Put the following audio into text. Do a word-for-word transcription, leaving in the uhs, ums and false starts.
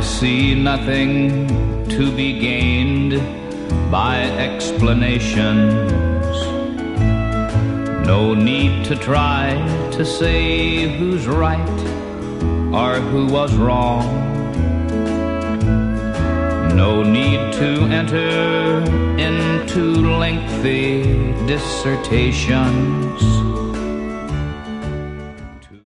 see nothing to be gained by explanations. No need to try to say who's right or who was wrong. No need to enter into lengthy dissertations.